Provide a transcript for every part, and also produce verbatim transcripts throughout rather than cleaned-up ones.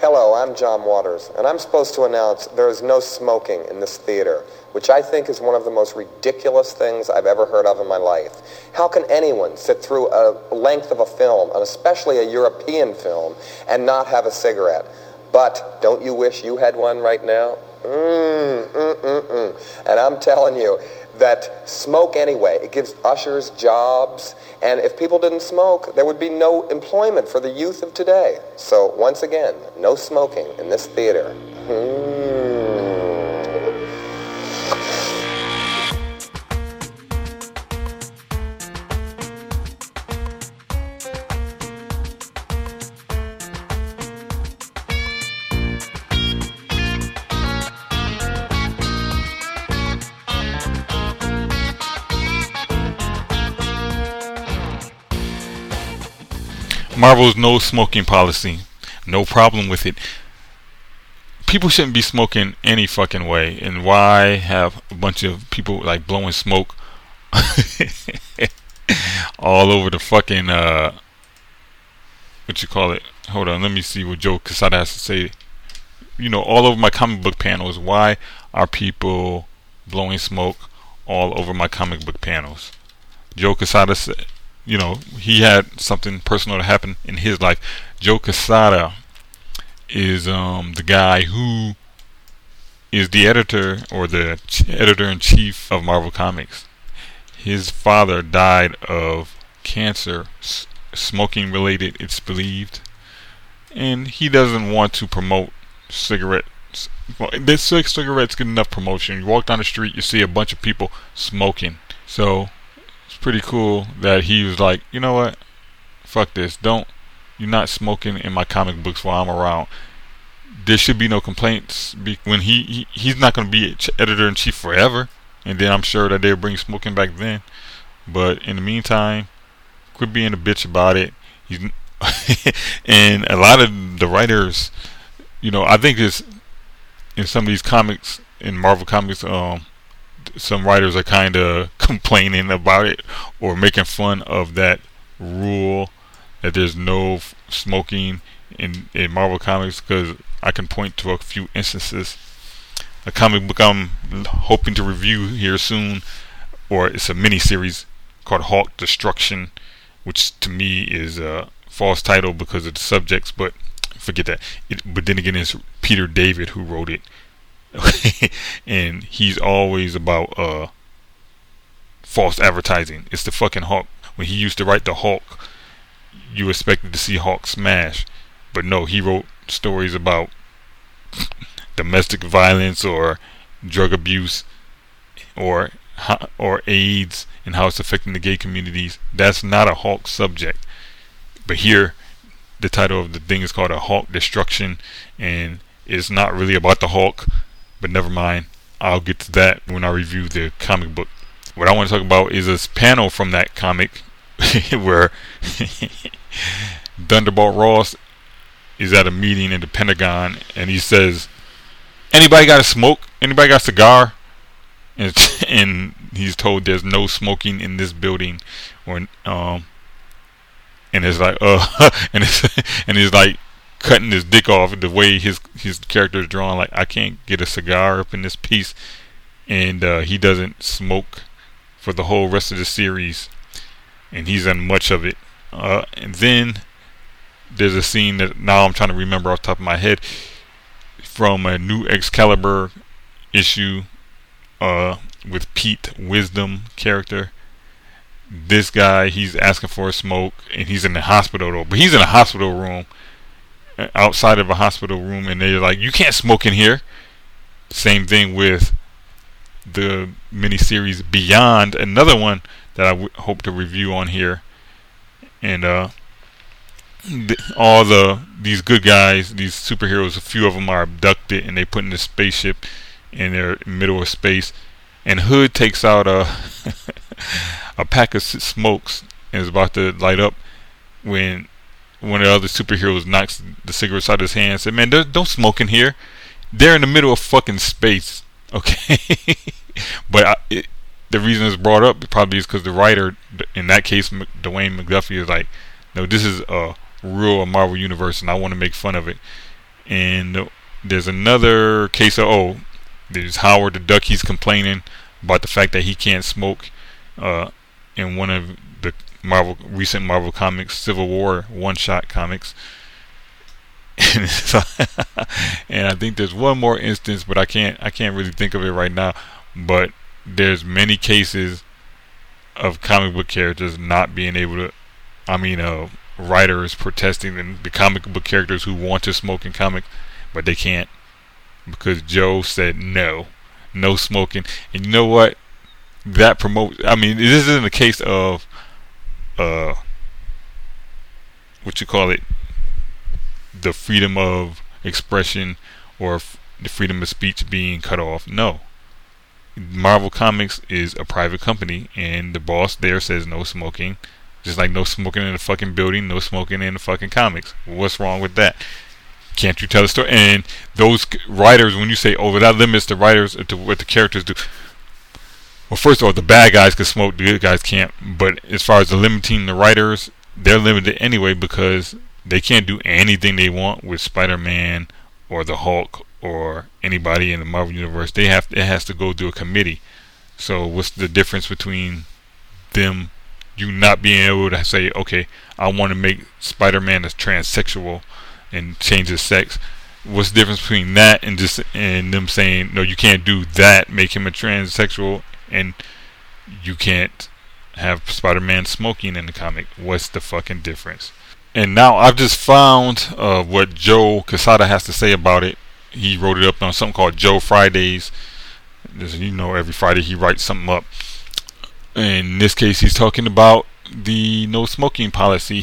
Hello, I'm John Waters, and I'm supposed to announce there is no smoking in this theater, which I think is one of the most ridiculous things I've ever heard of in my life. How can anyone sit through a length of a film, and especially a European film, and not have a cigarette? But don't you wish you had one right now? Mm, mm, mm, mm. And I'm telling you that smoke anyway. It gives ushers jobs, and if people didn't smoke, there would be no employment for the youth of today. So once again, no smoking in this theater. Mm. Marvel's no smoking policy. No problem with it. People shouldn't be smoking any fucking way. And why have a bunch of people like blowing smoke all over the fucking uh what you call it? Hold on, let me see what Joe Quesada has to say. You know, all over my comic book panels. Why are people blowing smoke all over my comic book panels? Joe Quesada said, you know, he had something personal to happen in his life. Joe Quesada is um, the guy who is the editor or the ch- editor-in-chief of Marvel Comics. His father died of cancer, s- smoking-related, it's believed. And he doesn't want to promote cigarettes. Well, this cigarettes get enough promotion. You walk down the street, you see a bunch of people smoking. So it's pretty cool that he was like, you know what, fuck this, don't, you're not smoking in my comic books while I'm around. There should be no complaints be- when he, he he's not going to be editor-in-chief forever, and then I'm sure that they'll bring smoking back then. But in the meantime, quit being a bitch about it. He's and a lot of the writers, you know, I think it's in some of these comics, in Marvel Comics, um some writers are kind of complaining about it or making fun of that rule that there's no f- smoking in, in Marvel Comics, because I can point to a few instances. A comic book I'm hoping to review here soon, or it's a mini-series called Hulk Destruction, which to me is a false title because of the subjects, but forget that. It, but then again, it's Peter David who wrote it. And he's always about uh false advertising. It's the fucking Hulk. When he used to write the Hulk, you expected to see Hulk smash, but no, he wrote stories about domestic violence or drug abuse or or AIDS and how it's affecting the gay communities. That's not a Hulk subject. But here, the title of the thing is called a Hulk Destruction, and it's not really about the Hulk. But never mind, I'll get to that when I review the comic book. What I want to talk about is this panel from that comic where Thunderbolt Ross is at a meeting in the Pentagon, and he says, anybody got a smoke? Anybody got a cigar? And, and he's told there's no smoking in this building. Or, um, and it's like, uh, and, it's, and he's like, cutting his dick off the way his his character is drawn. Like, I can't get a cigar up in this piece, and uh, he doesn't smoke for the whole rest of the series, and he's in much of it. Uh, and then there's a scene that now I'm trying to remember off the top of my head from a new Excalibur issue uh, with Pete Wisdom character. This guy, he's asking for a smoke, and he's in the hospital though, but he's in a hospital room. Outside of a hospital room, and they're like, you can't smoke in here. Same thing with the miniseries Beyond, another one that I w- hope to review on here. And uh, th- all the these good guys, these superheroes, a few of them are abducted and they put in a spaceship and they're in the middle of space. And Hood takes out a a pack of smokes and is about to light up when one of the other superheroes knocks the cigarettes out of his hand and said, man, don't smoke in here. They're in the middle of fucking space. Okay? But I, it, the reason it's brought up probably is because the writer, in that case, Dwayne McDuffie, is like, no, this is a real Marvel universe and I want to make fun of it. And there's another case of, oh, there's Howard the Duck. He's complaining about the fact that he can't smoke uh, in one of the Marvel recent Marvel Comics Civil War one-shot comics. And, so, and I think there's one more instance, but I can't I can't really think of it right now. But there's many cases of comic book characters not being able to, I mean, uh, writers protesting and the comic book characters who want to smoke in comics, but they can't because Joe said no, no smoking. And you know what? That promotes. I mean, this isn't a case of, uh, what you call it, the freedom of expression or f- the freedom of speech being cut off. No. Marvel Comics is a private company, and the boss there says no smoking. Just like no smoking in the fucking building, no smoking in the fucking comics. What's wrong with that? Can't you tell a story? And those writers, when you say, oh, that limits the writers to what the characters do. Well, first of all, the bad guys can smoke, the good guys can't. But as far as the limiting the writers, they're limited anyway because they can't do anything they want with Spider-Man or the Hulk or anybody in the Marvel Universe. They have it has to go through a committee. So what's the difference between them, you not being able to say, okay, I want to make Spider-Man a transsexual and change his sex? What's the difference between that and just and them saying, no, you can't do that, make him a transsexual, and you can't have Spider-Man smoking in the comic? What's the fucking difference? And now I've just found uh, what Joe Quesada has to say about it. He wrote it up on something called Joe Fridays. There's, you know, every Friday he writes something up. In this case, he's talking about the no smoking policy.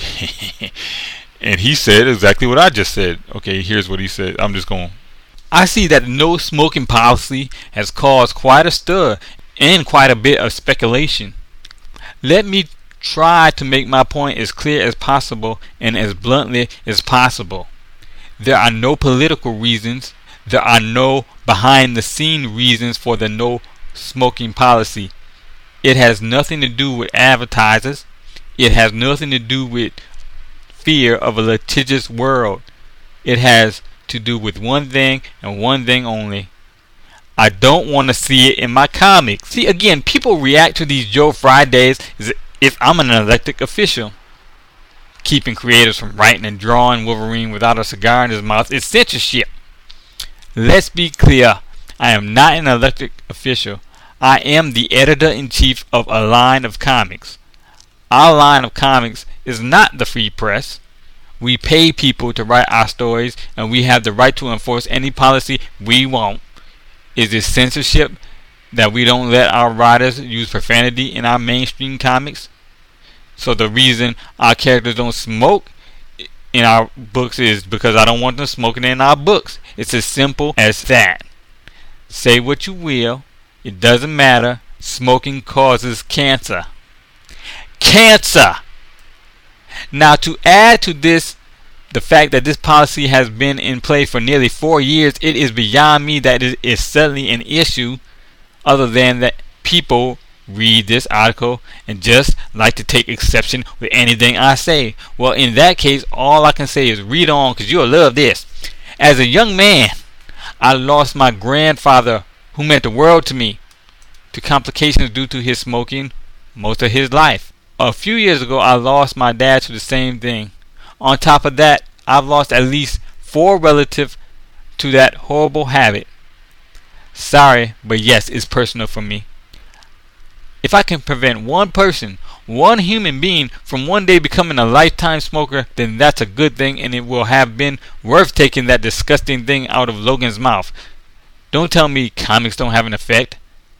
And he said exactly what I just said. Okay, here's what he said. I'm just going. I see that the no smoking policy has caused quite a stir and quite a bit of speculation. Let me try to make my point as clear as possible and as bluntly as possible. There are no political reasons. There are no behind the scene reasons for the no smoking policy. It has nothing to do with advertisers. It has nothing to do with fear of a litigious world. It has to do with one thing and one thing only. I don't want to see it in my comics. See, again, people react to these Joe Fridays as if I'm an elected official. Keeping creators from writing and drawing Wolverine without a cigar in his mouth is censorship. Let's be clear. I am not an elected official. I am the editor-in-chief of a line of comics. Our line of comics is not the free press. We pay people to write our stories, and we have the right to enforce any policy we want. Is it censorship that we don't let our writers use profanity in our mainstream comics? So the reason our characters don't smoke in our books is because I don't want them smoking in our books. It's as simple as that. Say what you will. It doesn't matter. Smoking causes cancer. Cancer! Now, to add to this, the fact that this policy has been in place for nearly four years, it is beyond me that it is suddenly an issue, other than that people read this article and just like to take exception with anything I say. Well, in that case, all I can say is read on, because you'll love this. As a young man, I lost my grandfather, who meant the world to me, to complications due to his smoking most of his life. A few years ago, I lost my dad to the same thing. On top of that, I've lost at least four relatives to that horrible habit. Sorry, but yes, it's personal for me. If I can prevent one person, one human being, from one day becoming a lifetime smoker, then that's a good thing, and it will have been worth taking that disgusting thing out of Logan's mouth. Don't tell me comics don't have an effect.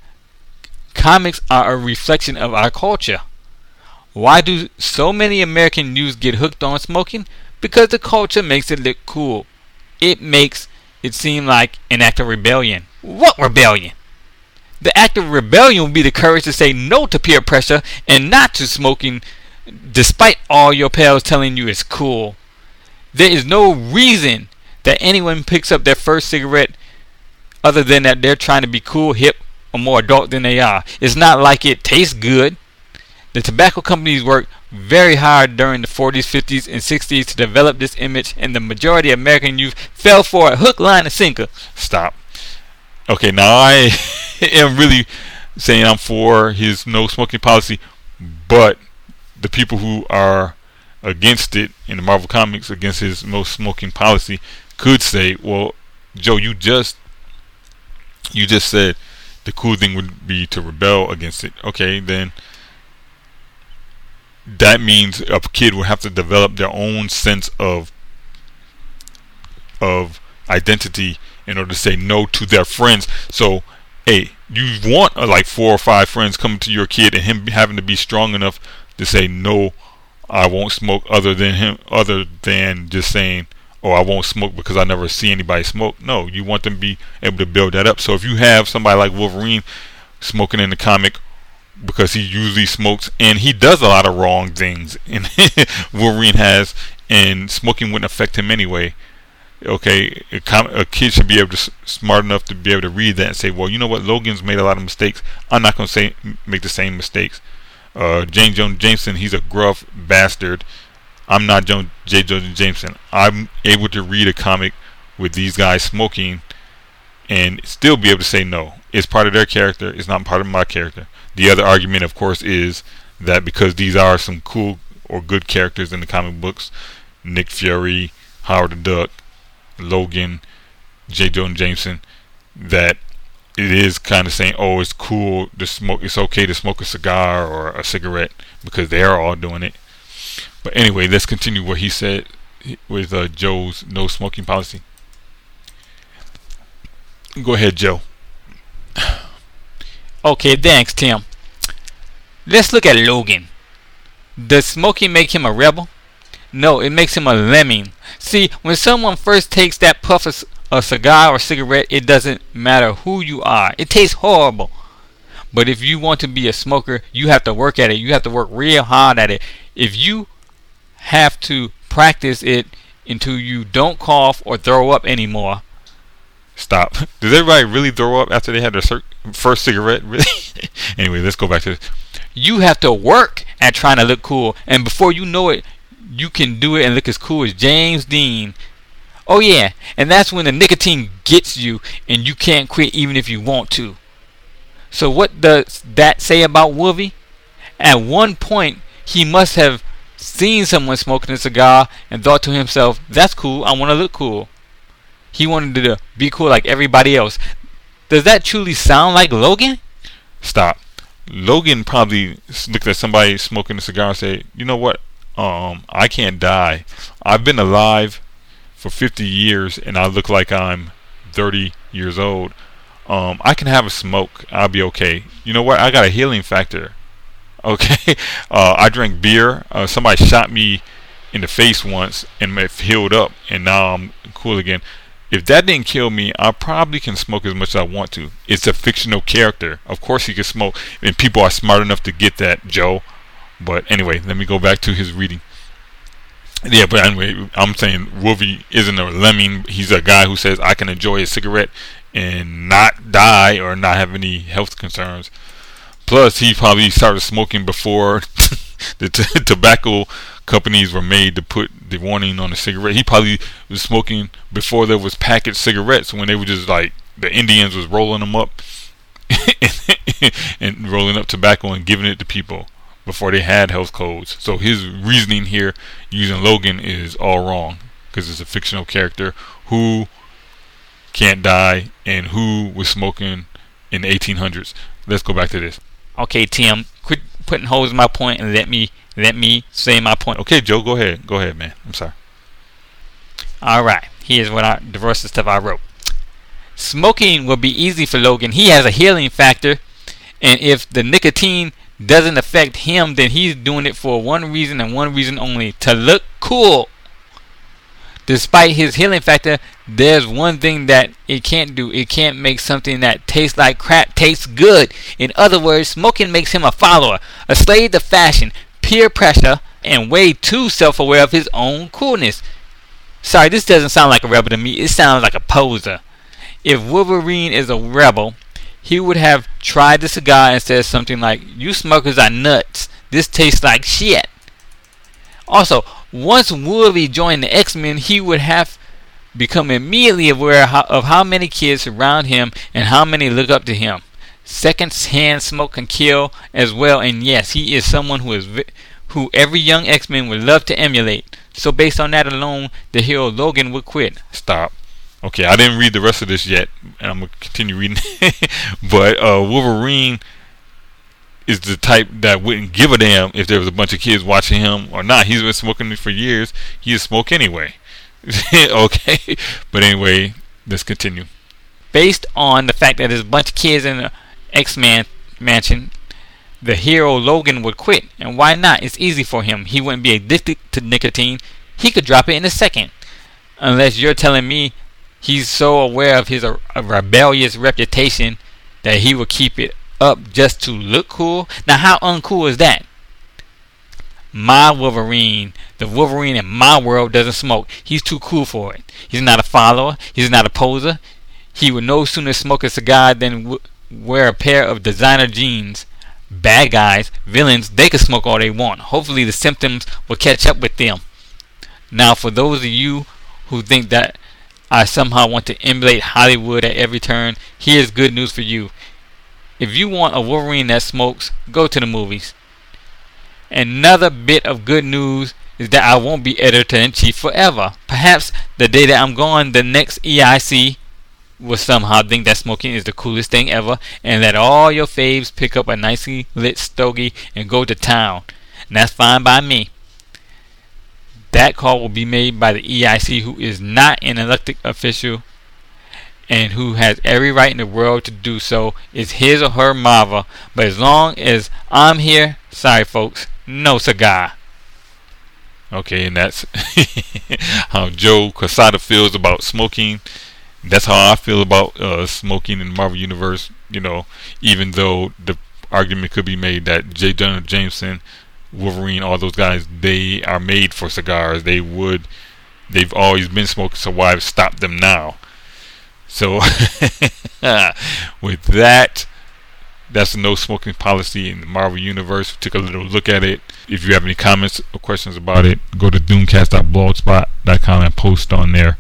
Comics are a reflection of our culture. Why do so many American youths get hooked on smoking? Because the culture makes it look cool. It makes it seem like an act of rebellion. What rebellion? The act of rebellion would be the courage to say no to peer pressure and not to smoking, despite all your pals telling you it's cool. There is no reason that anyone picks up their first cigarette other than that they're trying to be cool, hip, or more adult than they are. It's not like it tastes good. The tobacco companies worked very hard during the forties, fifties, and sixties to develop this image, and the majority of American youth fell for it hook, line, and sinker. Stop. Okay, now I am really saying I'm for his no smoking policy, but the people who are against it in the Marvel Comics, against his no smoking policy, could say, well, Joe, you just you just said the cool thing would be to rebel against it. Okay, then that means a kid would have to develop their own sense of of identity in order to say no to their friends. So, hey, you want uh, like four or five friends coming to your kid and him having to be strong enough to say no, I won't smoke, other than him, other than just saying, oh, I won't smoke because I never see anybody smoke. No, you want them to be able to build that up. So if you have somebody like Wolverine smoking in the comic because he usually smokes and he does a lot of wrong things, and Wolverine has, and smoking wouldn't affect him anyway. Okay, a, com- a kid should be able to smart enough to be able to read that and say, well, you know what, Logan's made a lot of mistakes. I'm not going to say make the same mistakes. Uh, Jane Jonah Jameson, he's a gruff bastard. I'm not Joan, J. Jonah Jameson. I'm able to read a comic with these guys smoking and still be able to say no. It's part of their character. It's not part of my character. The other argument, of course, is that because these are some cool or good characters in the comic books, Nick Fury, Howard the Duck, Logan, J. Jonah Jameson, that it is kind of saying, oh, it's cool to smoke, it's okay to smoke a cigar or a cigarette because they're all doing it. But anyway, let's continue what he said with uh, Joe's no smoking policy. Go ahead, Joe. Okay, thanks, Tim. Let's look at Logan. Does smoking make him a rebel? No, it makes him a lemming. See, when someone first takes that puff of a cigar or cigarette, it doesn't matter who you are. It tastes horrible. But if you want to be a smoker, you have to work at it. You have to work real hard at it. If you have to practice it until you don't cough or throw up anymore. Stop. Does everybody really throw up after they had their cir- first cigarette? Really? Anyway, let's go back to this. You have to work at trying to look cool. And before you know it, you can do it and look as cool as James Dean. Oh yeah, and that's when the nicotine gets you and you can't quit even if you want to. So what does that say about Wolvie? At one point, he must have seen someone smoking a cigar and thought to himself, that's cool, I want to look cool. He wanted to be cool like everybody else. Does that truly sound like Logan? Stop. Logan probably looked at somebody smoking a cigar and said, you know what, um, I can't die. I've been alive for fifty years and I look like I'm thirty years old. Um, I can have a smoke. I'll be okay. You know what? I got a healing factor. Okay. Uh, I drank beer. Uh, somebody shot me in the face once and it healed up and now I'm cool again. If that didn't kill me, I probably can smoke as much as I want to. It's a fictional character. Of course he can smoke, and people are smart enough to get that, Joe. But anyway, let me go back to his reading. Yeah, but anyway, I'm saying Wolvie isn't a lemming. He's a guy who says I can enjoy a cigarette and not die or not have any health concerns. Plus, he probably started smoking before the t- tobacco companies were made to put the warning on the cigarette. He probably was smoking before there was packaged cigarettes, when they were just like the Indians was rolling them up and rolling up tobacco and giving it to people before they had health codes. So his reasoning here using Logan is all wrong because it's a fictional character who can't die and who was smoking in the eighteen hundreds. Let's go back to this. Okay, Tim, quit putting holes in my point and let me let me say my point. Okay, Joe, go ahead. Go ahead, man. I'm sorry. All right. Here's what I the rest of the stuff I wrote. Smoking will be easy for Logan. He has a healing factor, and if the nicotine doesn't affect him, then he's doing it for one reason and one reason only: to look cool. Despite his healing factor, there's one thing that it can't do. It can't make something that tastes like crap taste good. In other words, smoking makes him a follower, a slave to fashion, peer pressure, and way too self-aware of his own coolness. Sorry, this doesn't sound like a rebel to me. It sounds like a poser. If Wolverine is a rebel, he would have tried the cigar and said something like, "You smokers are nuts. This tastes like shit. Also, once Woolly joined the X-Men, he would have become immediately aware of how many kids surround him and how many look up to him. Second-hand smoke can kill as well, and yes, he is someone who is vi- who every young X-Men would love to emulate. So based on that alone, the hero Logan would quit. Stop. Okay, I didn't read the rest of this yet, and I'm going to continue reading. But uh, Wolverine is the type that wouldn't give a damn if there was a bunch of kids watching him or not. He's been smoking for years. He is smoke anyway. Okay? But anyway, let's continue. Based on the fact that there's a bunch of kids in the X-Men mansion, the hero Logan would quit. And why not? It's easy for him. He wouldn't be addicted to nicotine. He could drop it in a second. Unless you're telling me he's so aware of his uh, rebellious reputation that he will keep it up just to look cool. Now, how uncool is that? My Wolverine, the Wolverine in my world, doesn't smoke. He's too cool for it. He's not a follower. He's not a poser. He would no sooner smoke a cigar than w- wear a pair of designer jeans. Bad guys, villains, they can smoke all they want. Hopefully the symptoms will catch up with them. Now, for those of you who think that I somehow want to emulate Hollywood at every turn, here's good news for you. If you want a Wolverine that smokes, go to the movies. Another bit of good news is that I won't be editor-in-chief forever. Perhaps the day that I'm gone, the next E I C will somehow think that smoking is the coolest thing ever and let all your faves pick up a nicely lit stogie and go to town. And that's fine by me. That call will be made by the E I C, who is not an elected official and who has every right in the world to do so. It's his or her marva. But as long as I'm here, sorry folks, no cigar. Okay, and that's how Joe Quesada feels about smoking. That's how I feel about uh, smoking in the Marvel Universe. You know, even though the argument could be made that J. Jonah Jameson, Wolverine, all those guys, they are made for cigars. They would, they've always been smoking, so why stop them now? So, with that, that's the no smoking policy in the Marvel Universe. We took a little look at it. If you have any comments or questions about it, go to doomcast dot blogspot dot com and post on there.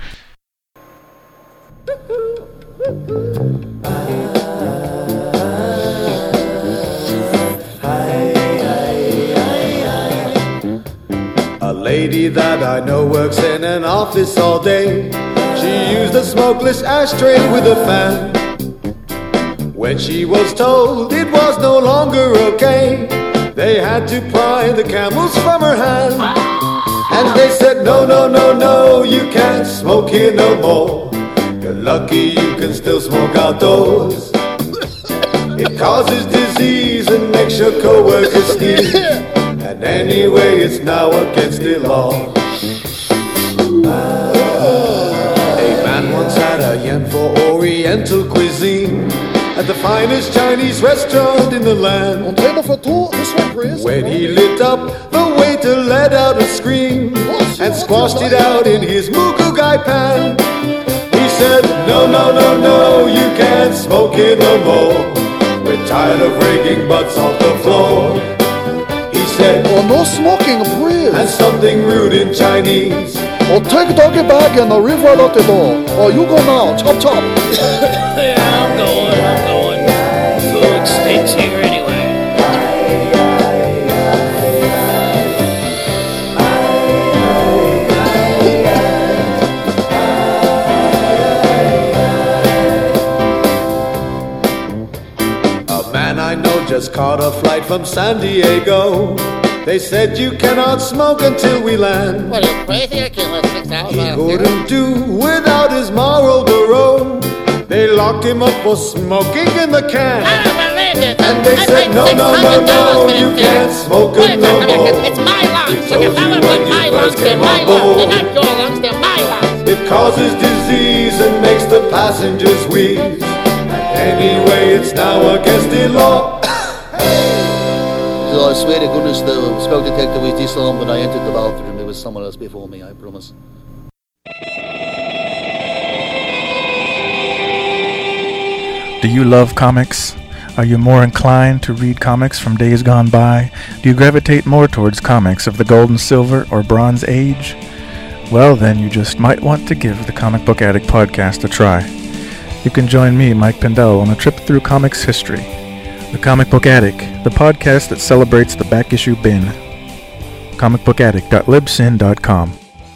A lady that I know works in an office all day. She used a smokeless ashtray with a fan. When she was told it was no longer okay, they had to pry the camels from her hand. And they said, no, no, no, no, you can't smoke here no more. You're lucky you can still smoke outdoors. It causes disease and makes your co-workers sneeze. And anyway, it's now against the law. A man once had a yen for Oriental cuisine at the finest Chinese restaurant in the land. On table for two, this one please. When he lit up, the waiter let out a scream and squashed it out in his mukugai pan. He said, no, no, no, no, you can't smoke it no more. We're tired of raking butts off the floor. He said, oh, no smoking, please. And something rude in Chinese. Oh, take doggy bag and leave right out the door. Oh, you go now, chop chop. Yeah, I'm going, I'm going. Food stinks here anyway. A man I know just caught a flight from San Diego. They said you cannot smoke until we land. What, are you crazy? I can't let six hours He out couldn't do without his Marlboro. They locked him up for smoking in the can. I don't believe it. And they I said, paid no, no, no, six hundred dollars no, for you this thing. can't smoke Wait it a no second, more. it's, it's my lungs. We So you told tell you them when it's you my first lungs, they're came my on lungs. They're board. not your lungs, they're my lungs. It causes disease and makes the passengers wheeze. Anyway, it's now against the law. I swear to goodness the smoke detector was this on when I entered the bathroom. There was someone else before me, I promise. Do you love comics? Are you more inclined to read comics from days gone by? Do you gravitate more towards comics of the Golden, Silver, or Bronze Age? Well, then you just might want to give the Comic Book Addict podcast a try. You can join me, Mike Pindell, on a trip through comics history. The Comic Book Addict, the podcast that celebrates the back issue bin. comic book addict dot libsyn dot com.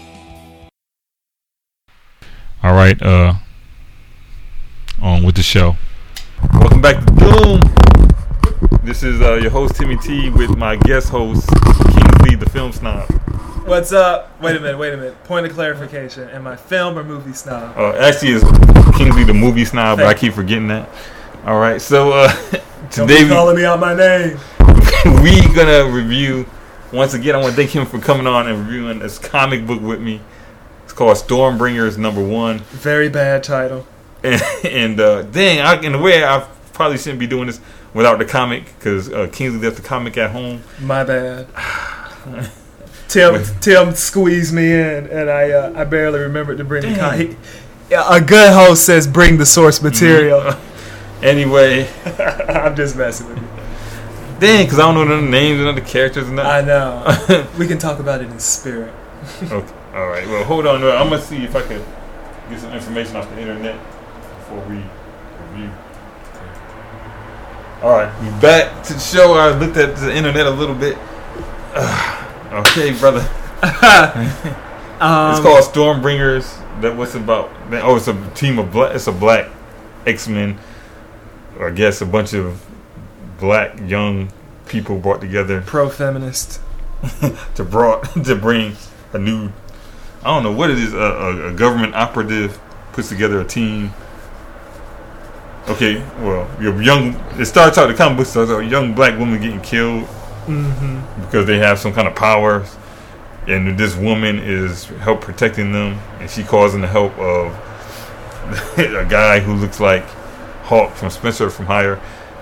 All right, uh, on with the show. Welcome back to Doom. This is uh, your host Timmy T with my guest host Kingsley the Film Snob. What's up? Wait a minute, wait a minute. Point of clarification. Am I film or movie snob? Uh, actually, it's Kingsley the Movie Snob, but I keep forgetting that. All right, so uh, today Don't be calling me out my name. we gonna review. Once again, I want to thank him for coming on and reviewing this comic book with me. It's called Stormbringers Number One. Very bad title. And, and uh, dang, I, in a way, I probably shouldn't be doing this without the comic because uh, Kingsley left the comic at home. My bad. Tim, Tim squeezed me in, and I uh, I barely remembered to bring Damn. the comic. A good host says bring the source material. Mm-hmm. Anyway, I'm just messing with you. Dang, because I don't know the names and the characters and nothing. I know. We can talk about it in spirit. Okay. All right. Well, hold on. I'm gonna see if I can get some information off the internet before we review. All right, we back to the show. I looked at the internet a little bit. Uh, okay, brother. um, it's called Stormbringers. That what's about? Oh, it's a team of black. It's a black X-Men. I guess a bunch of black young people brought together. Pro-feminist. to brought to bring a new. I don't know what it is. A, a, a government operative puts together a team. Okay, well, your young. It starts out the comic book starts out a young black woman getting killed mm-hmm. because they have some kind of powers, and this woman is help protecting them, and she calls in the help of a guy who looks like Hawk from Spencer from Higher.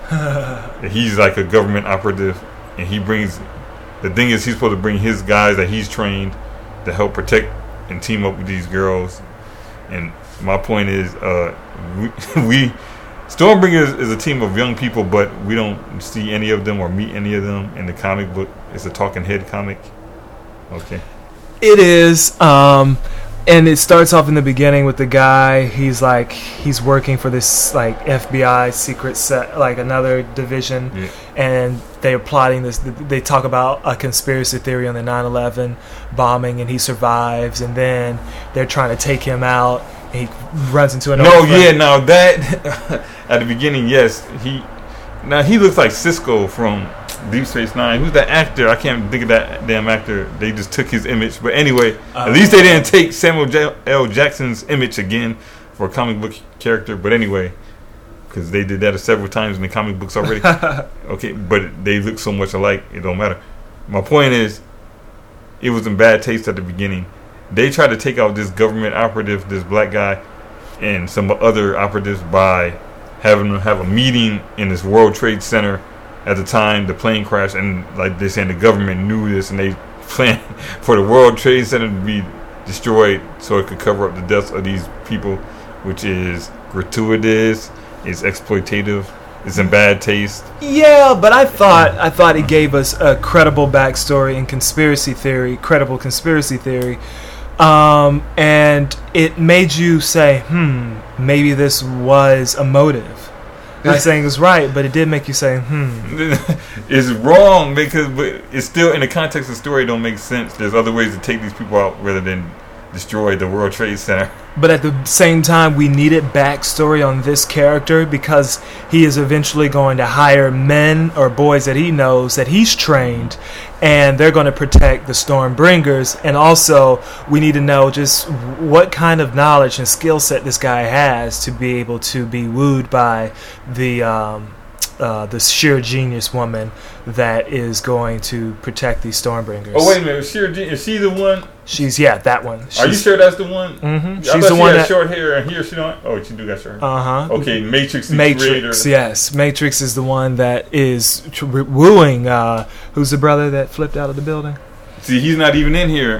He's like a government operative, and he brings. The thing is, he's supposed to bring his guys that he's trained to help protect and team up with these girls. And my point is, uh, we. we Stormbringers is a team of young people, but we don't see any of them or meet any of them in the comic book. It's a talking head comic. Okay. It is. Um, and it starts off in the beginning with the guy. He's like, he's working for this like F B I secret set, like another division. Yeah. And they're plotting this. They talk about a conspiracy theory on the nine eleven bombing, and he survives. And then they're trying to take him out. He runs into an no, yeah, now that at the beginning, yes, he now he looks like Cisco from Deep Space Nine. Who's that actor? I can't think of that damn actor. They just took his image, but anyway, uh, at least they didn't take Samuel J- L. Jackson's image again for a comic book character. But anyway, because they did that several times in the comic books already. Okay, but they look so much alike, it don't matter. My point is, it was in bad taste at the beginning. They tried to take out this government operative, this black guy, and some other operatives by having them have a meeting in this World Trade Center at the time the plane crashed. And like they're saying, the government knew this, and they planned for the World Trade Center to be destroyed so it could cover up the deaths of these people, which is gratuitous, it's exploitative, it's in bad taste. Yeah, but I thought I thought it gave us a credible backstory in conspiracy theory, credible conspiracy theory. Um, and it made you say, hmm, maybe this was a motive. I'm not saying it's right, but it did make you say, hmm. It's wrong because but it's still, in the context of the story, it don't make sense. There's other ways to take these people out rather than destroy the World Trade Center. But at the same time, we needed backstory on this character because he is eventually going to hire men or boys that he knows, that he's trained, and they're going to protect the Stormbringers. And also, we need to know just what kind of knowledge and skill set this guy has to be able to be wooed by the um, uh, the sheer genius woman that is going to protect these Stormbringers. Oh, wait a minute. Sheer Gen- is she the one? She's, yeah, that one. She's, Are you sure that's the one? Mm-hmm. She's I the she one had that short hair, and here she don't. Oh, she do got short hair. Uh huh. Okay, Matrix. The Matrix. creator. Yes, Matrix is the one that is tr- wooing. Uh, who's the brother that flipped out of the building? See, he's not even in here.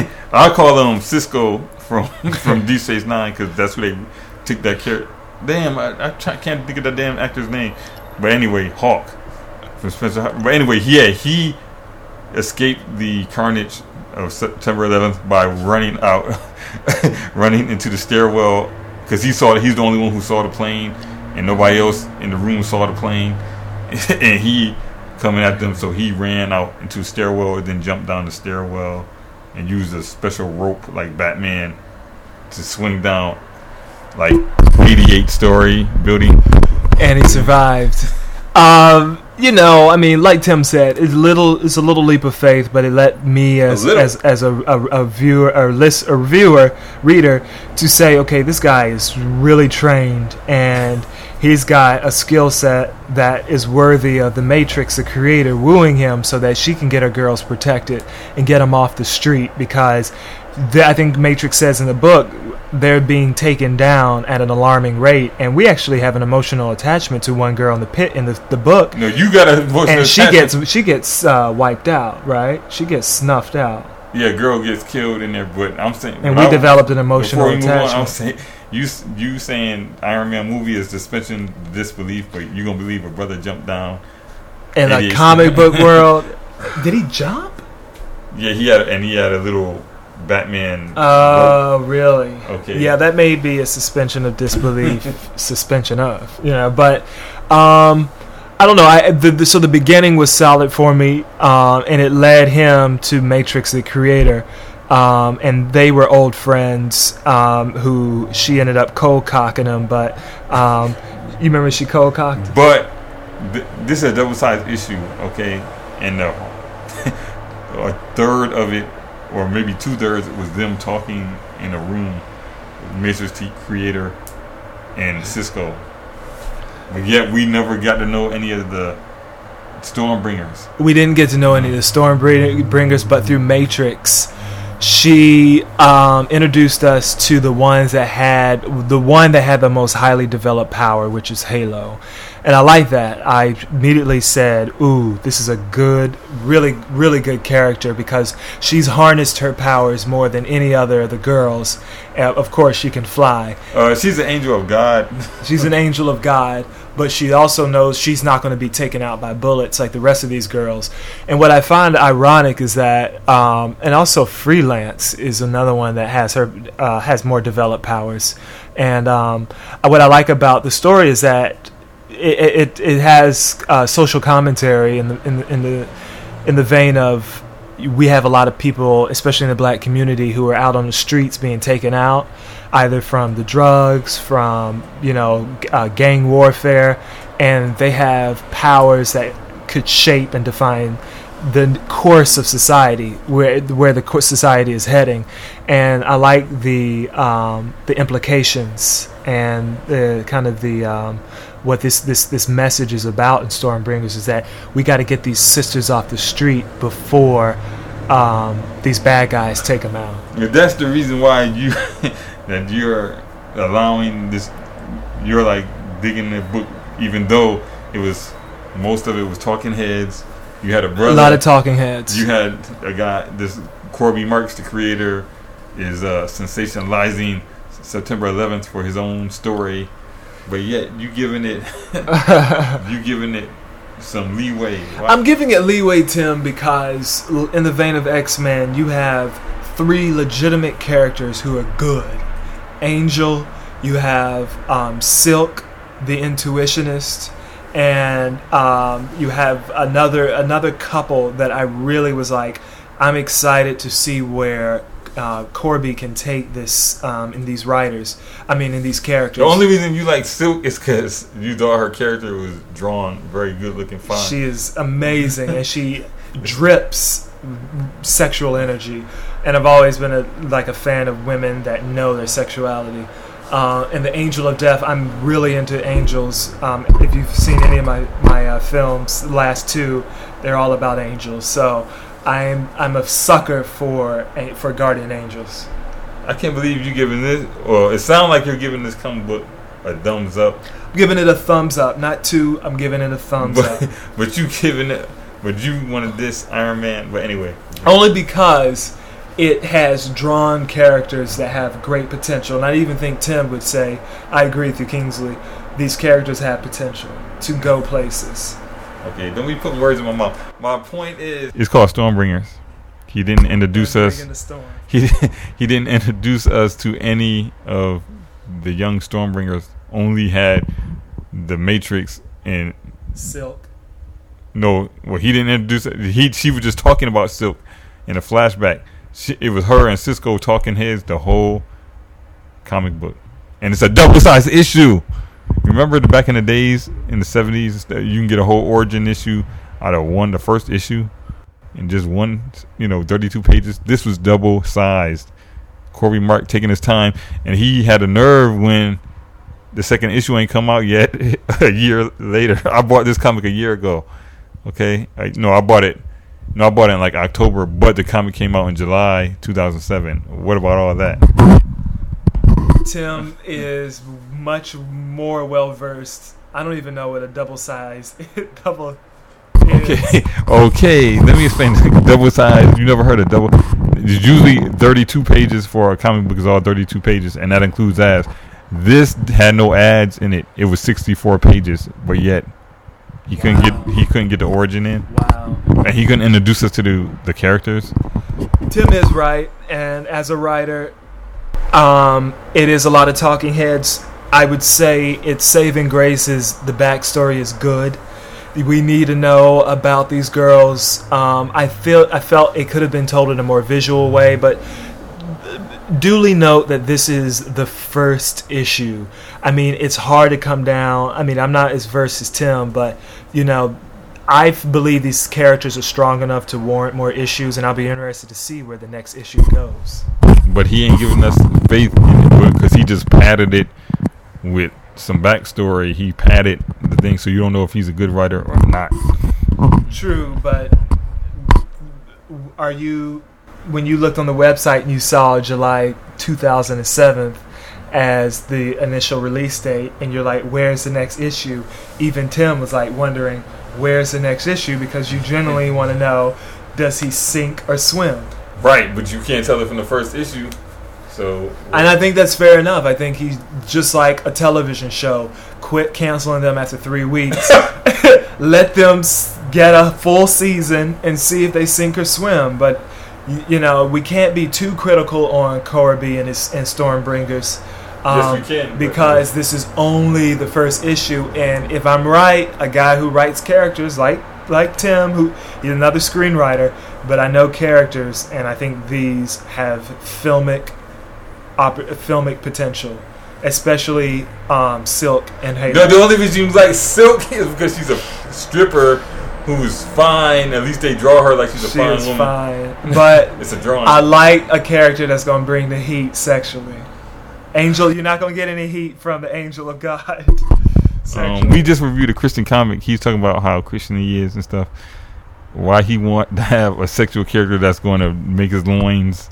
I call him Cisco from from Deep Space Nine because that's where they took that character. Damn, I, I try, can't think of that damn actor's name. But anyway, Hawk from Spencer. But anyway, yeah, he escaped the carnage of September eleventh by running out, running into the stairwell because he saw he's the only one who saw the plane, and nobody else in the room saw the plane, and he coming at them, so he ran out into the stairwell and then jumped down the stairwell and used a special rope like Batman to swing down like eighty-eight story building, and he survived. Um, you know, I mean, like Tim said, it's little, it's a little leap of faith, but it let me as A as as a, a, a viewer or list or viewer reader to say, okay, this guy is really trained and he's got a skill set that is worthy of the Matrix, the creator, wooing him so that she can get her girls protected and get them off the street because the, I think Matrix says in the book they're being taken down at an alarming rate, and we actually have an emotional attachment to one girl in the pit in the, the book. No, you got a and she gets she gets uh, wiped out, right? She gets snuffed out. Yeah, girl gets killed in there, but I'm saying, and we I, developed an emotional before we attachment. Move on, I'm saying you you saying Iron Man movie is suspension disbelief, but you gonna believe a brother jumped down in a comic book world? Did he jump? Yeah, he had, and he had a little Batman. Oh, uh, really? Okay. Yeah, that may be a suspension of disbelief. suspension of, you know, but um, I don't know. I the, the, so the beginning was solid for me, um, and it led him to Matrix, the creator, um, and they were old friends. Um, who she ended up cold cocking him, but um, you remember she cold cocked. But th- this is a double sided issue, okay? And uh, a third of it, or maybe two thirds, was them talking in a room with Matrix creator and Cisco. But yet we never got to know any of the Stormbringers. We didn't get to know any of the Stormbringers, but through Matrix, she um, introduced us to the ones that had the one that had the most highly developed power, which is Halo. And I like that. I immediately said, ooh, this is a good, really, really good character because she's harnessed her powers more than any other of the girls. Uh, of course, she can fly. Uh, she's an angel of God. She's an angel of God, but she also knows she's not going to be taken out by bullets like the rest of these girls. And what I find ironic is that, um, and also Freelance is another one that has her uh, has more developed powers. And um, what I like about the story is that It, it it has uh, social commentary in the in the in the in the vein of we have a lot of people, especially in the black community, who are out on the streets being taken out, either from the drugs, from you know uh, gang warfare, and they have powers that could shape and define the course of society, where where the society is heading. And I like the um, the implications and the kind of the um, what this, this, this message is about in Stormbringers is that we got to get these sisters off the street before um, these bad guys take them out. That's the reason why you that you're allowing this. You're like digging the book, even though it was most of it was talking heads. You had a brother. A lot of talking heads. You had a guy. This Corby Marks, the creator, is uh, sensationalizing September eleventh for his own story. But yet, you giving it, you giving it some leeway. Why? I'm giving it leeway, Tim, because in the vein of X-Men, you have three legitimate characters who are good. Angel, you have um, Silk, the intuitionist, and um, you have another another couple that I really was like, I'm excited to see where Uh, Corby can take this um, in these writers. I mean, in these characters. The only reason you like Silk is because you thought her character was drawn very good looking fine. She is amazing, and she drips sexual energy. And I've always been a, like a fan of women that know their sexuality. Uh, and the Angel of Death, I'm really into angels. Um, if you've seen any of my my uh, films, the last two, they're all about angels. So. I'm I'm a sucker for for guardian angels. I can't believe you giving this. Well, it sounds like you're giving this comic book a thumbs up. I'm giving it a thumbs up, not two. I'm giving it a thumbs but, up. But you giving it. But you wanted this Iron Man. But anyway, only because it has drawn characters that have great potential. And I even think Tim would say, I agree with you, Kingsley. These characters have potential. to go places. Okay, don't be putting words in my mouth. My point is, it's called Stormbringers. He didn't introduce us. Bringing the storm. He he didn't introduce us to any of the young Stormbringers. Only had the Matrix and Silk. No, well, he didn't introduce it. He she was just talking about Silk in a flashback. She, it was her and Cisco talking heads the whole comic book, and it's a double-sized issue. Remember the back in the days in the seventies, you can get a whole origin issue out of one, the first issue, in just one, you know, thirty-two pages. This was double-sized. Corby Mark taking his time, and he had a nerve when the second issue ain't come out yet. A year later, I bought this comic a year ago. Okay, I, no, I bought it. No, I bought it in like October, but the comic came out in July two thousand seven. What about all that? Tim is much more well versed. I don't even know what a double size double is. Okay, okay. Let me explain. Double size. You never heard of double? It's usually thirty-two pages for a comic book. Is all thirty-two pages, and that includes ads. This had no ads in it. It was sixty-four pages, but yet he couldn't Wow. get he couldn't get the origin in, Wow. and he couldn't introduce us to the the characters. Tim is right, and as a writer, um, it is a lot of talking heads. I would say its saving grace is the backstory is good. We need to know about these girls. Um, I feel I felt it could have been told in a more visual way, but duly note that this is the first issue. I mean, it's hard to come down. I mean, I'm not as versed as Tim, but you know, I believe these characters are strong enough to warrant more issues, and I'll be interested to see where the next issue goes. But he ain't giving us faith in it because he just padded it with some backstory. He padded the thing, so you don't know if he's a good writer or not. True, but are you, when you looked on the website and you saw July two thousand seven as the initial release date, and you're like, where's the next issue? Even Tim was like wondering, where's the next issue? Because you generally want to know, does he sink or swim? Right, but you can't tell it from the first issue. So, and I think that's fair enough. I think he's just like a television show. Quit canceling them after three weeks. Let them get a full season and see if they sink or swim. But you, you know, we can't be too critical on Corby and his and Stormbringers. Um, yes, we can. Because this is only the first issue, and if I'm right, a guy who writes characters like like Tim, who he's another screenwriter, but I know characters, and I think these have filmic. Op- filmic potential, especially um, Silk and Haley. The, the only reason you like Silk is because she's a stripper who's fine. At least they draw her like she's a she fine is woman. Fine, but it's a drawing. I like a character that's gonna bring the heat sexually. Angel, you're not gonna get any heat from the Angel of God. um, we just reviewed a Christian comic. He's talking about how Christian he is and stuff. Why he want to have a sexual character that's going to make his loins.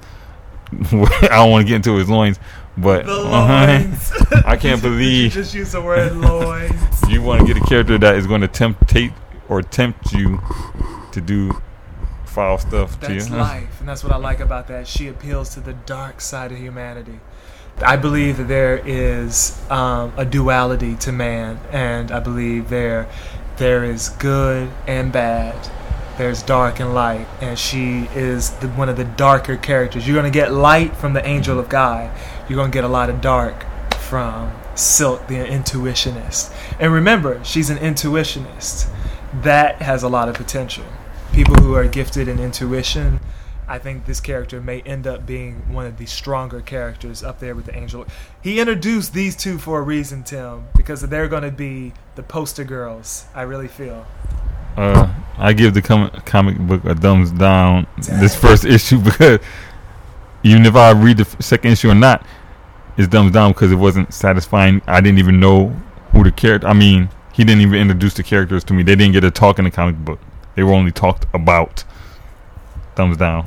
I don't want to get into his loins, but the loins. Uh, I can't believe you just use the word loins. You want to get a character that is going to temptate or tempt you to do foul stuff that's to you. That's life, and that's what I like about that. She appeals to the dark side of humanity. I believe that there is um, a duality to man, and I believe there there is good and bad. There's dark and light, and she is the, one of the darker characters. You're going to get light from the Angel of God. You're going to get a lot of dark from Silk, the intuitionist. And remember, she's an intuitionist. That has a lot of potential. People who are gifted in intuition, I think this character may end up being one of the stronger characters up there with the Angel. He introduced these two for a reason, Tim, because they're going to be the poster girls, I really feel. Uh, I give the com- comic book a thumbs down. This first issue, because even if I read the f- second issue or not, it's thumbs down because it wasn't satisfying. I didn't even know who the character. I mean, he didn't even introduce the characters to me. They didn't get to talk in the comic book. They were only talked about. Thumbs down.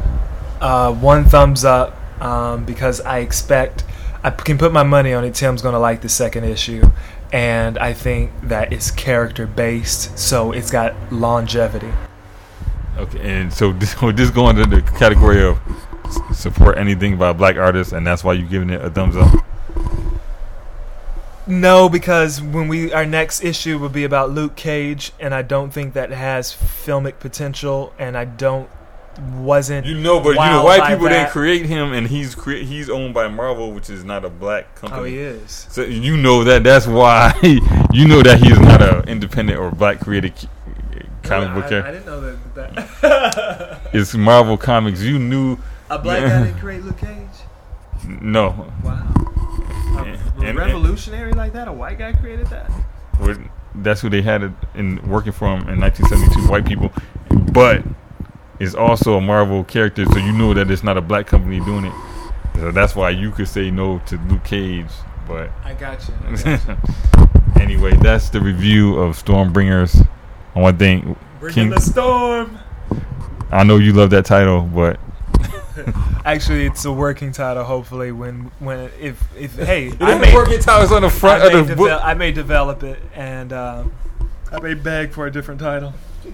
Uh, one thumbs up um, because I expect I can put my money on it. Tim's going to like the second issue. And I think that it's character based, so it's got longevity. Okay, and so this, this going to the category of support anything by a black artist, and that's why you're giving it a thumbs up. No, because when we our next issue will be about Luke Cage, and I don't think that has filmic potential, and I don't wasn't You know, but you know, wowed white by people that. didn't create him, and he's cre- he's owned by Marvel, which is not a black company. Oh, he is. So you know that that's why you know that he's not an independent or black created comic book I, character. I didn't know that. that. It's Marvel Comics. You knew A black guy didn't create Luke Cage? no. Wow. A And- and- revolutionary like that? A white guy created that? Well, that's who they had it in working for him in nineteen seventy-two. White people, but it's also a Marvel character, so you know that it's not a black company doing it. So that's why you could say no to Luke Cage. But I got you. I got you. anyway, that's the review of Stormbringers. I want to thank Bring King. in the storm. I know you love that title, but Actually, it's a working title. Hopefully, when when if if hey, it I ain't may, working titles on the front I of may, the devel- book. I may develop it, and uh, I may beg for a different title.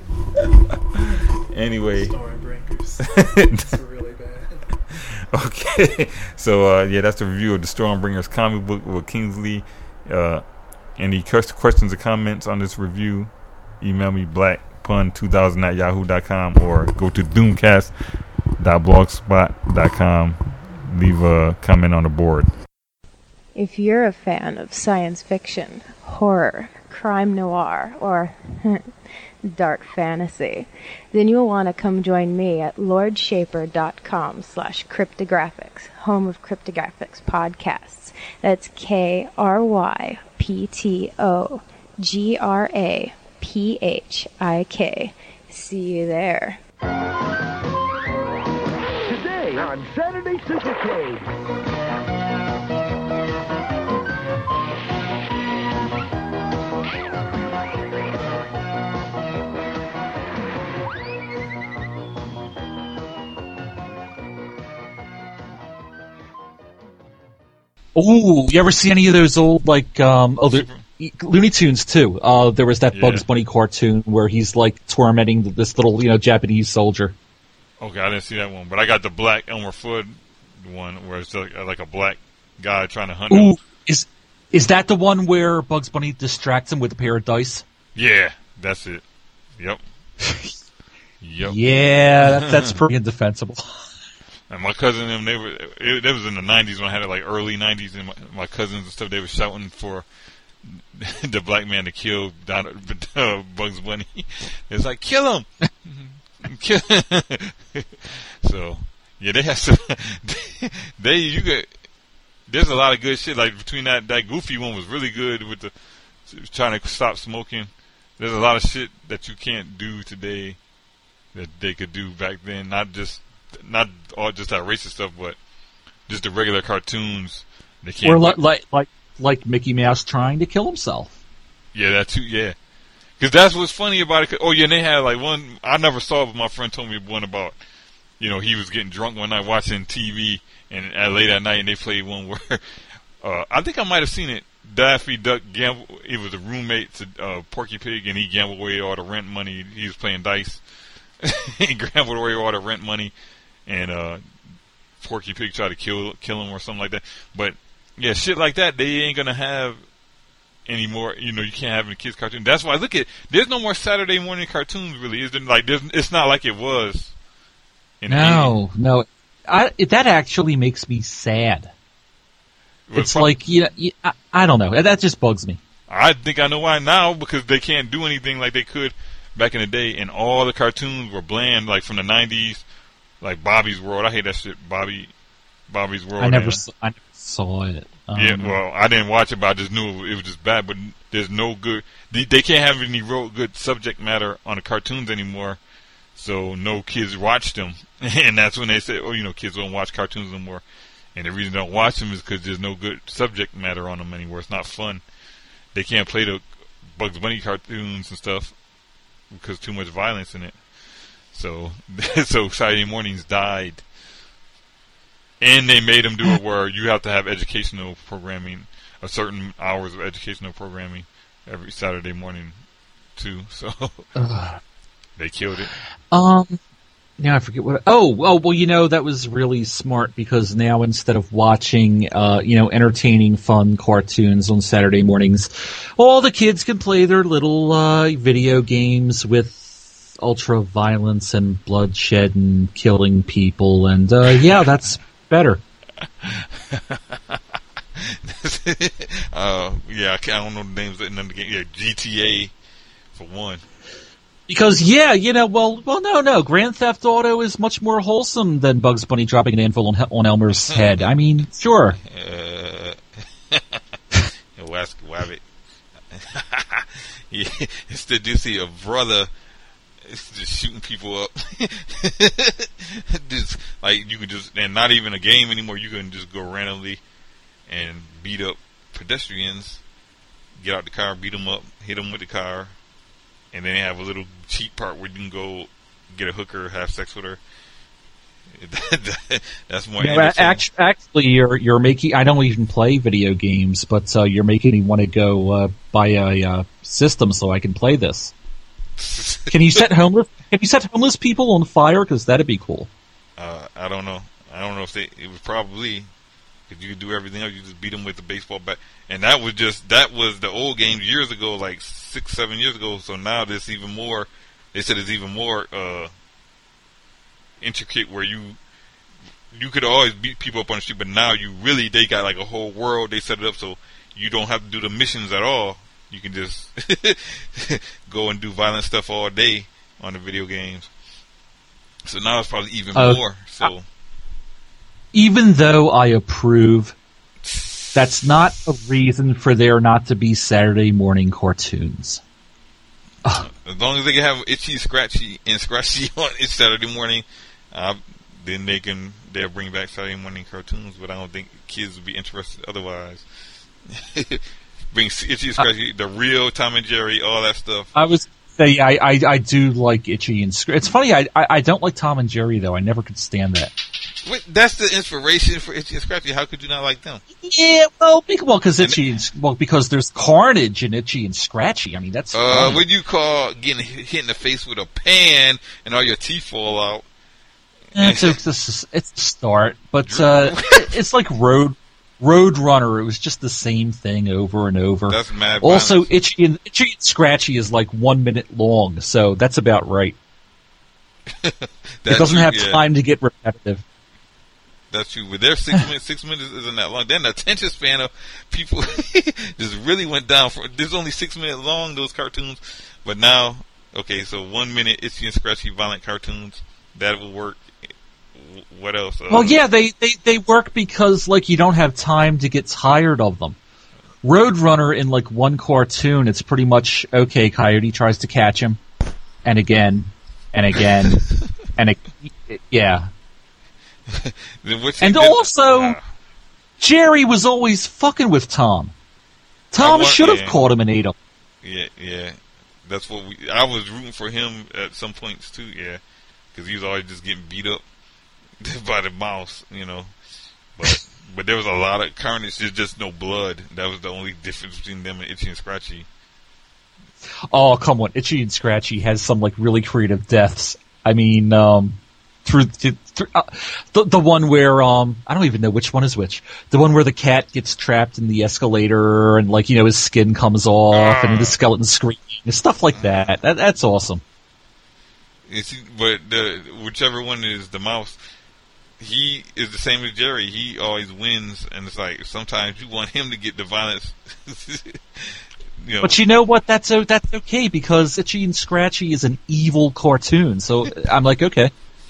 Anyway, Stormbringers. It's really bad. okay, so uh, yeah, that's the review of the Stormbringers comic book with Kingsley. Uh, any questions or comments on this review, email me blackpun two thousand at yahoo dot com or go to doomcast dot blogspot dot com. Leave a comment on the board. If you're a fan of science fiction, horror, crime noir, or dark fantasy, then you'll want to come join me at lordshaper.com slash cryptographics, home of cryptographics podcasts. That's K R Y P T O G R A P H I K. See you there. Today on Saturday Supercade. Oh, you ever see any of those old, like, um, oh, there- Looney Tunes, too. Uh, there was that Yeah. Bugs Bunny cartoon where he's, like, tormenting this little, you know, Japanese soldier. Okay, I didn't see that one, but I got the black Elmer Fudd one where it's like, like a black guy trying to hunt him. Ooh, is is that the one where Bugs Bunny distracts him with a pair of dice? Yeah, that's it. Yep. Yep. Yeah, that, that's pretty indefensible. And my cousin and them, they were, it, that was in the nineties when I had it, like early nineties, and my, my cousins and stuff, they were shouting for the black man to kill Donald, uh, Bugs Bunny. It's like, kill him! Kill So, yeah, they have some, they, they, you get, there's a lot of good shit, like between that, that Goofy one was really good with the, trying to stop smoking. There's a lot of shit that you can't do today that they could do back then, not just, not all just that racist stuff, but just the regular cartoons. They can't. Or like, like like like Mickey Mouse trying to kill himself. Yeah, that too. Yeah, because that's what's funny about it. 'Cause, oh yeah, and they had like one I never saw, but my friend told me one about. You know, he was getting drunk one night watching T V, and at late at night, and they played one where uh, I think I might have seen it. Daffy Duck gamble. It was a roommate to uh, Porky Pig, and he gambled away all the rent money. He was playing dice. He gambled away all the rent money. And uh, Porky Pig tried to kill kill him or something like that. But yeah, shit like that they ain't gonna have anymore. You know, you can't have any kids cartoon. That's why look at there's no more Saturday morning cartoons really. Is there? Like there's, it's not like it was. In No, no, I, it, that actually makes me sad. Well, it's prob- like you know, you, I, I don't know. That just bugs me. I think I know why now because they can't do anything like they could back in the day, and all the cartoons were bland, like from the nineties. Like Bobby's World, I hate that shit. Bobby, Bobby's World. I never, and, saw, I never saw it. Um, yeah, well, I didn't watch it, but I just knew it was just bad. But there's no good. They, they can't have any real good subject matter on the cartoons anymore, so no kids watch them. And that's when they say, "Oh, you know, kids don't watch cartoons anymore." And the reason they don't watch them is because there's no good subject matter on them anymore. It's not fun. They can't play the Bugs Bunny cartoons and stuff because too much violence in it. So, so Saturday mornings died, and they made them do it where you have to have educational programming, a certain hours of educational programming every Saturday morning, too. So they killed it. Um, Now I forget what. Oh, oh, well, you know, that was really smart because now instead of watching, uh, you know, entertaining, fun cartoons on Saturday mornings, all the kids can play their little uh, video games with ultra violence and bloodshed and killing people, and uh, yeah, that's better. uh, yeah, I, can't, I don't know the names in the game. Yeah, G T A for one. Because yeah, you know, well, well, no, no, Grand Theft Auto is much more wholesome than Bugs Bunny dropping an anvil on, on Elmer's head. I mean, sure. Uh, Wask Wabbit. Yeah, instead you see a brother just shooting people up. Just like you can just, and not even a game anymore. You can just go randomly and beat up pedestrians, get out the car, beat them up, hit them with the car, and then they have a little cheat part where you can go get a hooker, have sex with her. That's more. You know, actually, actually, you're you're making. I don't even play video games, but uh, you're making me want to go uh, buy a uh, system so I can play this. Can you set homeless? Can you set homeless people on fire? Because that'd be cool. Uh, I don't know. I don't know if they. It was probably because you could do everything else. You just beat them with the baseball bat, and that was just that was the old games years ago, like six, seven years ago. So now there's even more. They said it's even more uh, intricate, where you you could always beat people up on the street, but now you really they got like a whole world. They set it up so you don't have to do the missions at all. You can just go and do violent stuff all day on the video games. So now it's probably even uh, more. So, even though I approve, that's not a reason for there not to be Saturday morning cartoons. Uh, as long as they can have Itchy, Scratchy, and Scratchy on each Saturday morning, uh, then they can they'll bring back Saturday morning cartoons. But I don't think kids would be interested otherwise. Bring Itchy and Scratchy, the real Tom and Jerry, all that stuff. I was say I, I I do like Itchy and Scratchy. It's funny I, I I don't like Tom and Jerry though. I never could stand that. Wait, that's the inspiration for Itchy and Scratchy. How could you not like them? Yeah, well, well, because Itchy and well, because there's carnage in Itchy and Scratchy. I mean, that's uh, what you call getting hit in the face with a pan and all your teeth fall out. It's a, it's a, it's a start, but uh, it's like Road. Road Runner, it was just the same thing over and over. That's mad Also, violence. Itchy and, Itchy and Scratchy is like one minute long, so that's about right. It doesn't true, have yeah. time to get repetitive. That's true. But their six minutes, six minutes isn't that long. Then the attention span of people just really went down. For there's only six minutes long, those cartoons, but now, okay, so one minute Itchy and Scratchy violent cartoons that will work. What else? Uh, Well, yeah, they, they, they work because, like, you don't have time to get tired of them. Roadrunner, in, like, one cartoon, it's pretty much, okay, Coyote tries to catch him, and again, and again, and a, yeah. And also, uh, Jerry was always fucking with Tom. Tom want, should have yeah. caught him and ate him. Yeah, yeah. That's what we, I was rooting for him at some points, too, yeah. Because he was always just getting beat up by the mouse, you know. But but there was a lot of carnage. There's just no blood. That was the only difference between them and Itchy and Scratchy. Oh, come on. Itchy and Scratchy has some, like, really creative deaths. I mean, um, through, through uh, the the one where, um, I don't even know which one is which. The one where the cat gets trapped in the escalator and, like, you know, his skin comes off uh, and the skeleton screaming. Stuff like that. that that's awesome. It's, but the, whichever one is the mouse, he is the same as Jerry. He always wins, and it's like sometimes you want him to get the violence. you know. But you know what? That's that's okay because Itchy and Scratchy is an evil cartoon. So I'm like, okay.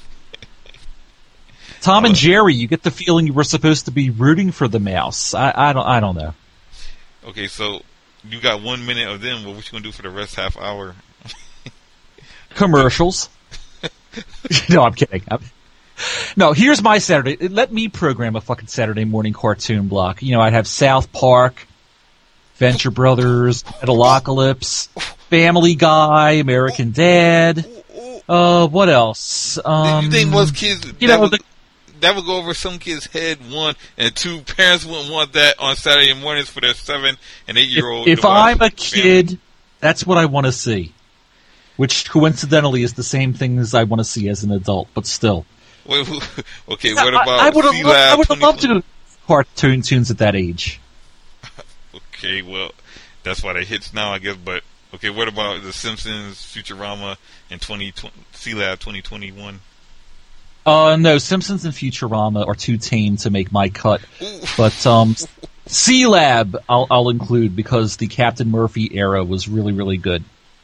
Tom and Jerry, you get the feeling you were supposed to be rooting for the mouse. I, I don't I don't know. Okay, so you got one minute of them. Well, what you gonna do for the rest half hour? Commercials. No, I'm kidding. I'm, no, here's my Saturday. Let me program a fucking Saturday morning cartoon block. You know, I'd have South Park, Venture Brothers, Metalocalypse, Family Guy, American Dad. Uh, what else? Um, you think most kids you that, know, would, the, that would go over some kids' head, one, and two, parents wouldn't want that on Saturday mornings for their seven and eight year old. If, if I'm a kid, family. That's what I want to see. which coincidentally is the same thing as I want to see as an adult, but still. Wait, okay, what about I, I would have C-Lab I would have loved to do cartoon tunes at that age. Okay, well, that's why they hits now, I guess. But okay, what about The Simpsons, Futurama, and twenty C-Lab twenty twenty-one? Uh, no, Simpsons and Futurama are too tame to make my cut. But um, C-Lab I'll, I'll include because the Captain Murphy era was really, really good.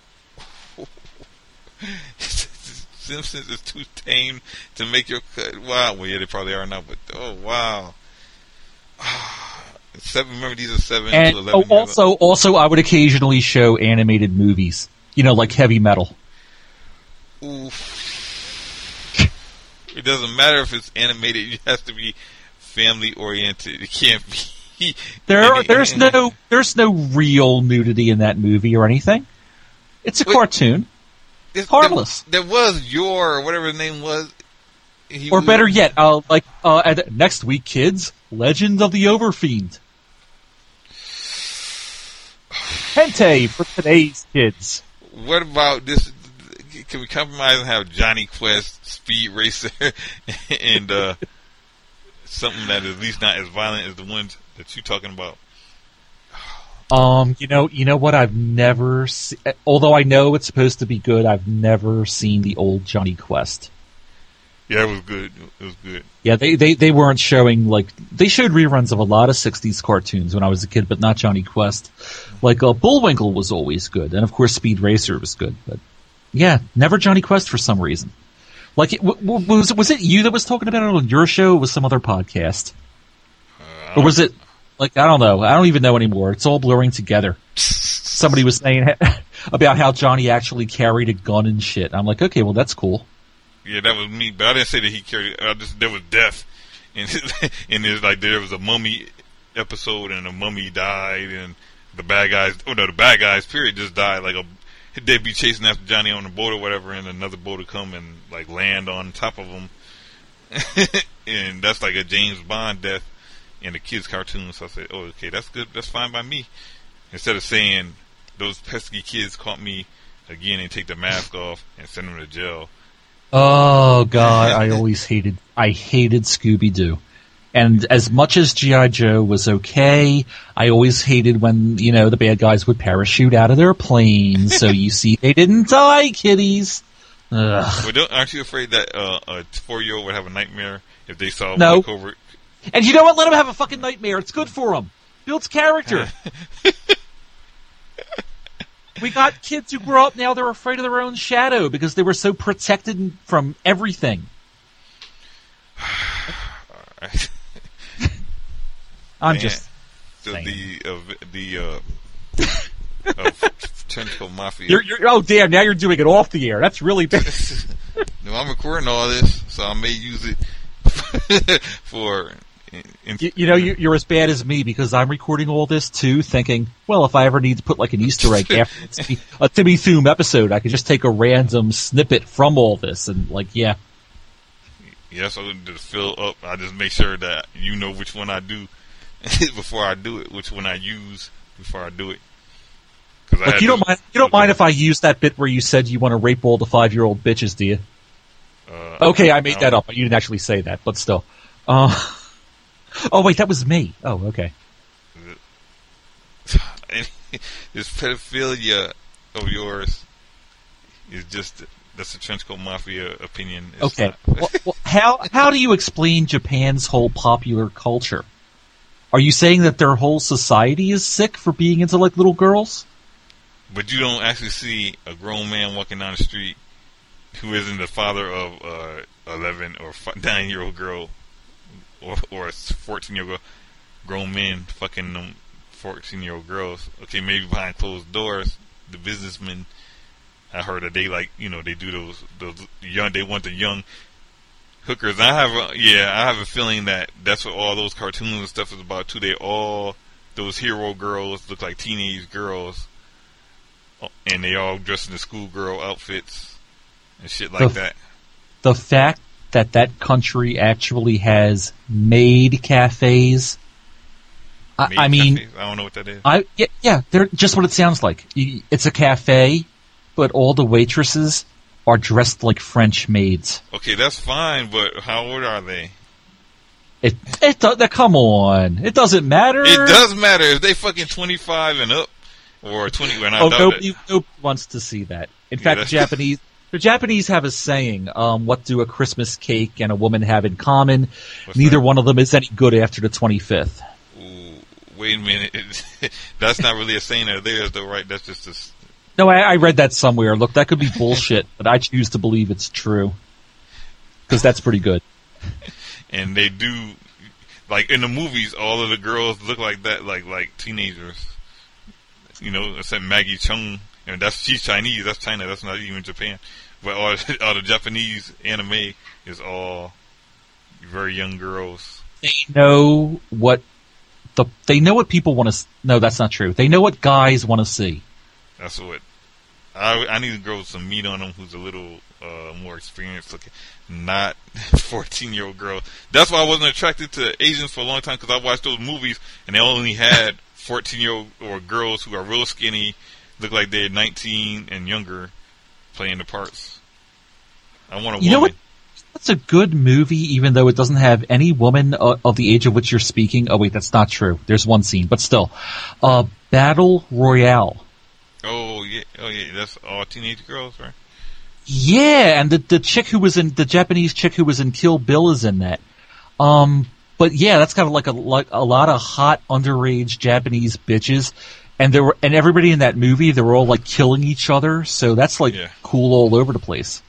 Simpsons is too tame to make your cut. Wow, well, yeah, they probably are now, but oh, wow. Seven, remember, these are seven and, to eleven oh, also, years old. also, I would occasionally show animated movies. You know, like Heavy Metal. Oof. It doesn't matter if it's animated. It has to be family oriented. It can't be. There, any, there's any, no, there's no real nudity in that movie or anything. It's a Wait, cartoon. It's harmless. There, there was your or whatever the name was. He or was, better yet, uh, like uh, at, next week, kids, Legend of the Overfiend. Hentai for today's kids. What about this? Can we compromise and have Johnny Quest, Speed Racer, and uh, something that is at least not as violent as the ones that you're talking about? Um, you know, you know what? I've never, se- although I know it's supposed to be good, I've never seen the old Johnny Quest. Yeah, it was good. It was good. Yeah, they, they, they weren't showing, like, they showed reruns of a lot of sixties cartoons when I was a kid, but not Johnny Quest. Like, uh, Bullwinkle was always good, and of course Speed Racer was good, but yeah, never Johnny Quest for some reason. Like, it, w- w- was, was it you that was talking about it on your show, or was some other podcast? Uh, or was it, like, I don't know, I don't even know anymore, it's all blurring together. Somebody was saying about how Johnny actually carried a gun and shit. I'm like, okay, well, that's cool. Yeah, that was me, but I didn't say that he carried. I just there was death, and and there's like there was a mummy episode, and a mummy died, and the bad guys, oh no, the bad guys, period, just died. Like a they'd be chasing after Johnny on the boat or whatever, and another boat would come and like land on top of him, and that's like a James Bond death in the kids' cartoon. So I said, oh, okay, that's good, that's fine by me. Instead of saying those pesky kids caught me again and take the mask off and send them to jail. Oh God, I always hated, I hated Scooby-Doo. And as much as G I. Joe was okay, I always hated when, you know, the bad guys would parachute out of their planes, so you see they didn't die, kiddies. Ugh. Well, don't, aren't you afraid that uh, a four-year-old would have a nightmare if they saw No. Mike Covert? And you know what? Let him have a fucking nightmare. It's good for him. Builds character. We got kids who grow up now, they're afraid of their own shadow because they were so protected from everything. I'm Man. just so saying. the uh, the uh, uh, Tentacle Mafia. You're, you're, oh, damn, now you're doing it off the air. That's really bad. No, I'm recording all this, so I may use it for... In, in, you, you know, you, you're as bad as me because I'm recording all this too, thinking, well, if I ever need to put like an Easter egg after a Timmy Thume episode, I could just take a random snippet from all this and, like, yeah. Yeah, so to fill up, I just make sure that you know which one I do before I do it, which one I use before I do it. Cause I Look, you don't mind. You don't mind if I use that bit where you said you want to rape all the five-year-old bitches, do you? Uh, okay, I made I that up. You didn't actually say that, but still. Uh, oh wait, that was me. Oh, okay. This pedophilia of yours is just that's a Trenchcoat Mafia opinion. It's okay. not. well, well, how how do you explain Japan's whole popular culture? Are you saying that their whole society is sick for being into like little girls? But you don't actually see a grown man walking down the street who isn't the father of uh, eleven or nine year old girl or or a fourteen year old girl. Grown men fucking them fourteen year old girls. Okay, maybe behind closed doors, the businessmen. I heard that they like you know they do those those young. They want the young hookers. I have a, yeah, I have a feeling that that's what all those cartoons and stuff is about too. They all those hero girls look like teenage girls. And they all dressed in the schoolgirl outfits and shit like the, that. The fact that that country actually has maid cafes. I, Maid I mean, cafes? I don't know what that is. I yeah, yeah, they're just what it sounds like. It's a cafe, but all the waitresses are dressed like French maids. Okay, that's fine, but how old are they? It, it, do- come on. It doesn't matter. It does matter if they fucking twenty-five and up, or twenty. When I oh, doubt nobody, it. nobody wants to see that. In Yeah, fact, the that's- Japanese, the Japanese have a saying, um, what do a Christmas cake and a woman have in common? What's Neither that? one of them is any good after the twenty-fifth. Ooh, wait a minute, that's not really a saying of theirs, though, right? That's just a. s- No, I, I read that somewhere. Look, that could be bullshit, but I choose to believe it's true. Because that's pretty good. And they do, like in the movies, all of the girls look like that, like like teenagers. You know, except Maggie Chung, and that's she's Chinese. That's China. That's not even Japan. But all, all the Japanese anime is all very young girls. They know what the they know what people want to. No, that's not true. They know what guys want to see. That's what I I need to grow some meat on them. Who's a little uh, more experienced looking, not fourteen year old girl. That's why I wasn't attracted to Asians for a long time, because I watched those movies and they only had fourteen year old or girls who are real skinny, look like they're nineteen and younger, playing the parts. I want a woman. You know what? That's a good movie, even though it doesn't have any woman uh, of the age of which you're speaking. Oh wait, that's not true. There's one scene, but still, uh, Battle Royale. Oh yeah, oh yeah, that's all teenage girls, right? Yeah, and the the chick who was in the Japanese chick who was in Kill Bill is in that. Um, but yeah, that's kind of like a like a lot of hot underage Japanese bitches, and there were and everybody in that movie they were all like killing each other, so that's like Yeah. cool all over the place.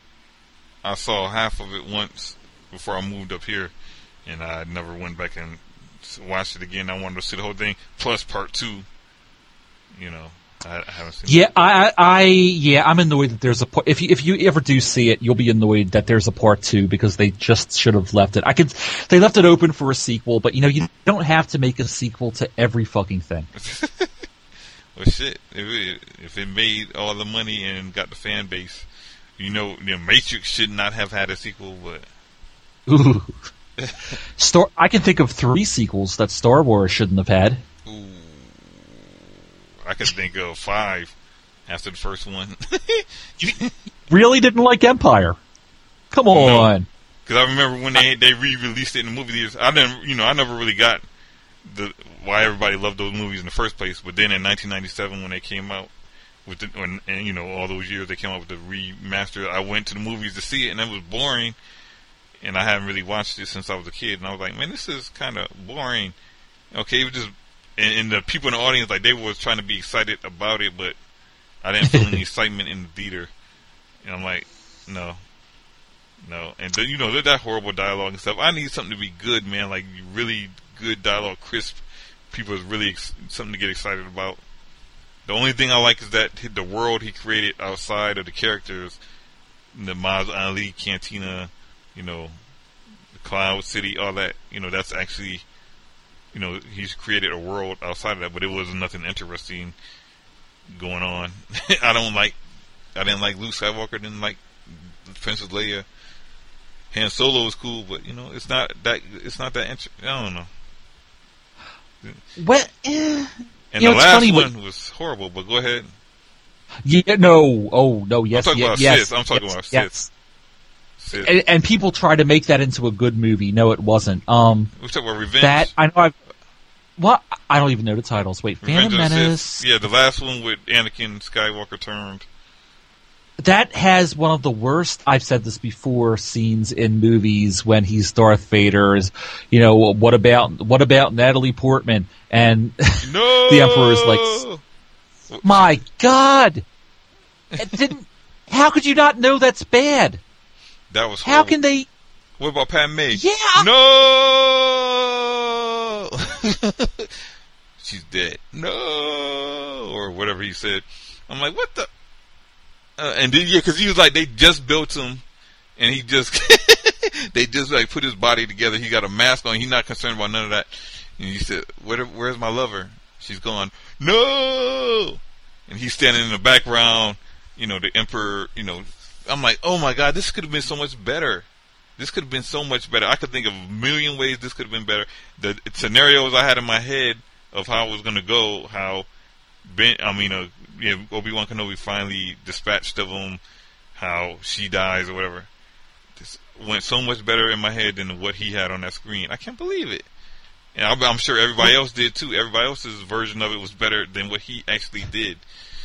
I saw half of it once before I moved up here, and I never went back and watched it again. I wanted to see the whole thing plus part two. You know, I, I haven't seen. Yeah, it. I, I, I, yeah, I'm annoyed that there's a part. If you, if you ever do see it, you'll be annoyed that there's a part two because they just should have left it. I could, they left it open for a sequel, but you know, you don't have to make a sequel to every fucking thing. Well, shit. If it, if it made all the money and got the fan base, you know, the Matrix should not have had a sequel, but. Ooh. Star, I can think of three sequels that Star Wars shouldn't have had. Ooh. I could think of five after the first one. You really didn't like Empire? Come on. Because I remember when they they re-released it in the movie theaters. I didn't, you know, I never really got the why everybody loved those movies in the first place. But then in nineteen ninety-seven, when they came out with the, when, and you know, all those years they came out with the remaster, I went to the movies to see it, and it was boring. And I haven't really watched it since I was a kid, and I was like, man, this is kind of boring. Okay, it was just, and, and the people in the audience, like, they was trying to be excited about it, but I didn't feel any excitement in the theater. And I'm like, no, no. And then, you know, that horrible dialogue and stuff. I need something to be good, man, like really good dialogue, crisp. People is really ex- something to get excited about. The only thing I like is that the world he created outside of the characters, the Maz Ali Cantina, you know, the Cloud City, all that, you know, that's actually, you know, he's created a world outside of that, but it was nothing interesting going on. I don't like, I didn't like Luke Skywalker, didn't like Princess Leia. Han Solo was cool, but, you know, it's not that, it's not that interesting. I don't know. Well, eh. And You the know, it's last funny one what- was horrible, but go ahead. Yeah, no, oh, no, yes, I'm talking yeah, about yes. Sith. I'm talking yes, about yes. Sith. Sith. And, and people try to make that into a good movie. No, it wasn't. Um, We're talking about Revenge. that, I know I've, what? I don't even know the titles. Wait, Revenge Phantom of the Menace. Sith. Yeah, the last one with Anakin Skywalker turned. That has one of the worst, I've said this before, scenes in movies when he's Darth Vader is, you know, what about, what about Natalie Portman? And No! the Emperor is like, my God! It didn't, how could you not know that's bad? That was How can they? What about Padme? Yeah! No! She's dead. No! Or whatever he said. I'm like, what the? Uh, and then, yeah, because he was like, they just built him, and he just, they just like put his body together. He got a mask on. He's not concerned about none of that. And he said, Where, where's my lover? She's gone. No! And he's standing in the background, you know, the Emperor, you know. I'm like, oh my God, this could have been so much better. This could have been so much better. I could think of a million ways this could have been better. The scenarios I had in my head of how it was going to go, how Ben, I mean, uh, yeah, Obi-Wan Kenobi finally dispatched of him, how she dies or whatever. This went so much better in my head than what he had on that screen. I can't believe it. And I'm, I'm sure everybody else did too. Everybody else's version of it was better than what he actually did.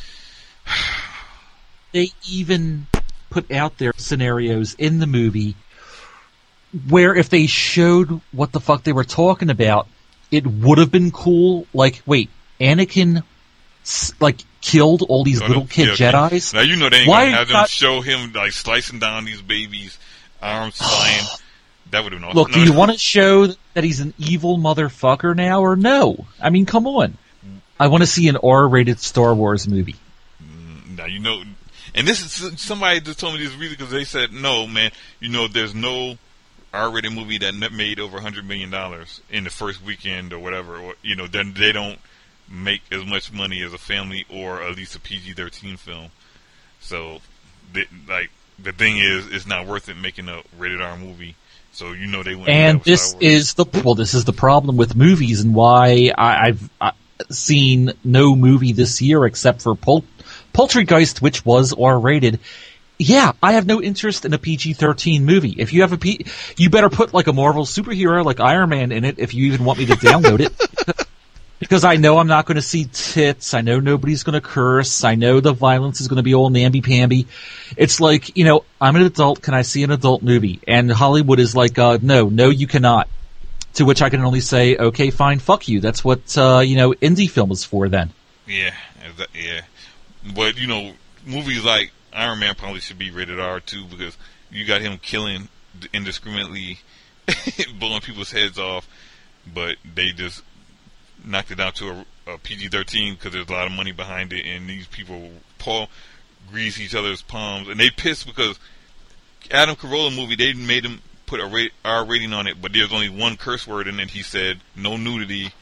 They even put out their scenarios in the movie where if they showed what the fuck they were talking about, it would have been cool. Like, wait, Anakin, like, killed all these No, little no, kid yeah, Jedis? Now, you know they ain't Why gonna have them not- show him, like, slicing down these babies, arms flying. That would have been awesome. Look, No, do you no. want to show that he's an evil motherfucker now, or no? I mean, come on. I want to see an R-rated Star Wars movie. Now, you know, and this is, somebody just told me this really because they said, no, man, you know, there's no R-rated movie that net made over one hundred million dollars in the first weekend or whatever, or, you know, then they don't make as much money as a family or at least a P G thirteen film. So, they, like, the thing is, it's not worth it making a rated R movie. So, you know, they went. And this is the well, this is the problem with movies, and why I, I've uh, seen no movie this year except for Pol- Poltergeist, which was R-rated. Yeah, I have no interest in a P G thirteen movie. If you have a P, you better put like a Marvel superhero like Iron Man in it if you even want me to download it. Because I know I'm not going to see tits. I know nobody's going to curse. I know the violence is going to be all namby-pamby. It's like, you know, I'm an adult. Can I see an adult movie? And Hollywood is like, uh, no, no, you cannot. To which I can only say, okay, fine, fuck you. That's what, uh, you know, indie film is for then. Yeah, yeah. But, you know, movies like Iron Man probably should be rated R too, because you got him killing indiscriminately, blowing people's heads off, but they just knocked it down to a, a P G thirteen because there's a lot of money behind it, and these people paw grease each other's palms, and they pissed because Adam Carolla movie, they made him put a rate, R rating on it, but there's only one curse word in it. He said no nudity.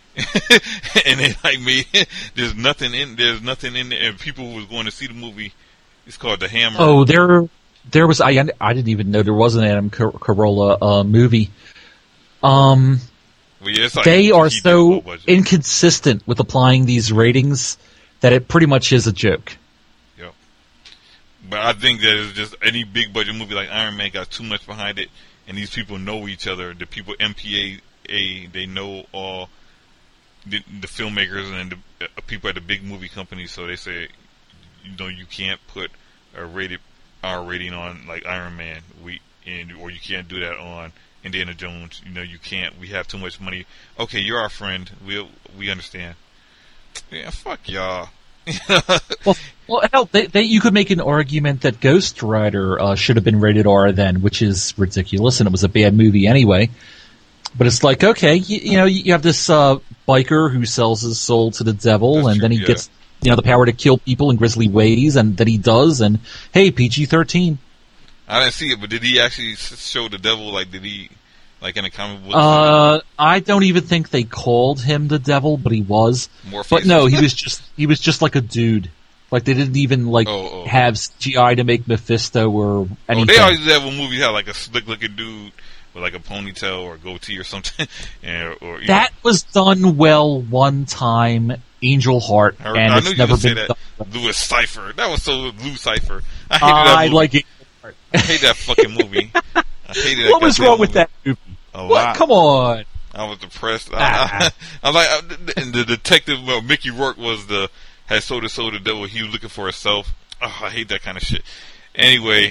And they like made there's nothing in there's nothing in there, and people was going to see the movie. It's called The Hammer. Oh, there, there was. I I didn't even know there was an Adam Car- Carolla uh, movie. Um, well, yeah, it's like they are he so did inconsistent with applying these ratings that it pretty much is a joke. Yep. But I think that it's just any big budget movie like Iron Man got too much behind it, and these people know each other. The people M P A A, they know all. The, the filmmakers and the uh, people at the big movie companies, so they say, you know, you can't put a rated R rating on like Iron Man, we and or you can't do that on Indiana Jones. You know, you can't. We have too much money. Okay, you're our friend. We we understand. Yeah, fuck y'all. well, well, hell, they, they, you could make an argument that Ghost Rider uh, should have been rated R then, which is ridiculous, and it was a bad movie anyway. But it's like, okay, you, you know, you have this uh, biker who sells his soul to the devil, That's and true, then he yeah. gets, you know, the power to kill people in grisly ways, and that he does, and hey, P G thirteen. I didn't see it, but did he actually s- show the devil? Like, did he, like in a comic book? Uh, I don't even think they called him the devil, but he was. Morpheus. But no, he was just he was just like a dude. Like they didn't even like Oh, oh. have C G I to make Mephisto or Oh, anything. they always have a movie had like a slick looking dude with like a ponytail or a goatee or something, and, or you That was done well one time, Angel Heart, know, I, and I it's knew you never would say been that. done. Louis Cypher. That was so Louis Cypher. I hated I that movie. like Angel Heart. I hate that fucking movie. I hated that What was goddamn wrong with movie. that movie? A What? lot. Come on. I was depressed. Ah. I, I, I like, I, and the detective, well, Mickey Rourke was the, had sold his soul to the devil. He was looking for himself. Oh, I hate that kind of shit. Anyway.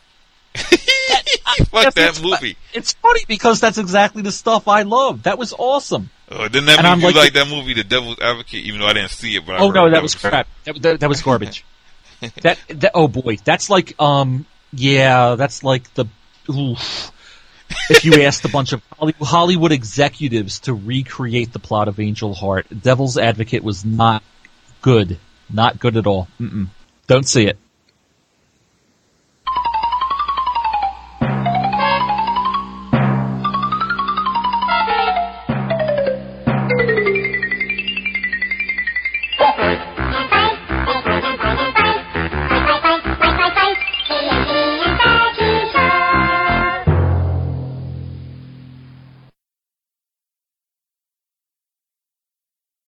Fuck Yes, that it's, movie. It's funny because that's exactly the stuff I love. That was awesome. Uh, didn't that And I'm movie, you like like that movie, The Devil's Advocate, even though I didn't see it, but I Oh heard no, that was crap. That, that, that was garbage. that, that oh boy, that's like um yeah, that's like the oof. If you asked a bunch of Hollywood, Hollywood executives to recreate the plot of Angel Heart, Devil's Advocate was not good, not good at all. Mm-mm. Don't see it.